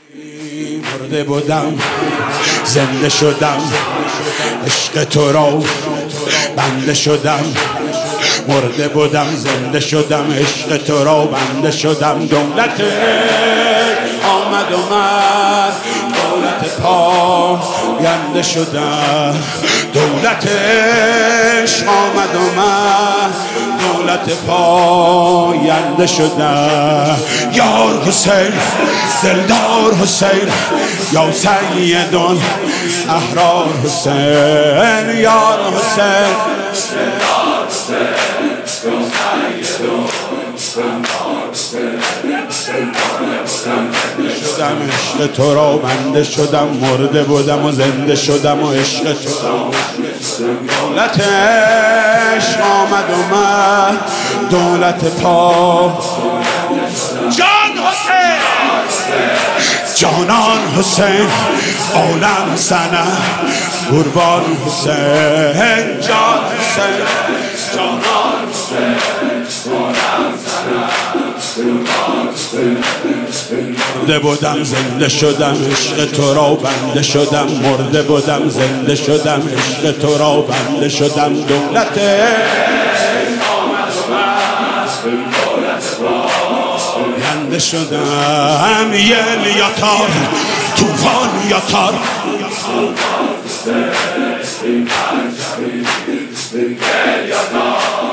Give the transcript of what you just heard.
مرده بودم زنده شدم، عشق تو را بنده شدم. مرده بودم زنده شدم، عشق تو را بنده شدم. دولت آمد اومد، دولت پاینده شدم. دولتش آمد اومد، دولت پاینده شدم. یار حسین دلدار حسین، یا سیدون احرار حسین. یار حسین دلدار حسین، یا سیدون احرار حسین. شدم عشق تو را بنده شدم، مرده بودم و زنده شدم و عشق تو را. دولتش آمد اومد، دولت پا. جان حسین جانان حسین، عالم سنه قربان حسین. جان حسین جانان حسین، عالم سنه قربان حسین. مرده بودم زنده شدم، عشق تو را بنده شدم. مرده بودم زنده شدم، عشق تو را بنده شدم. دولت آمد اومد، دولت بنده شدم. یل یاتار توفان یاتار، یل یاتار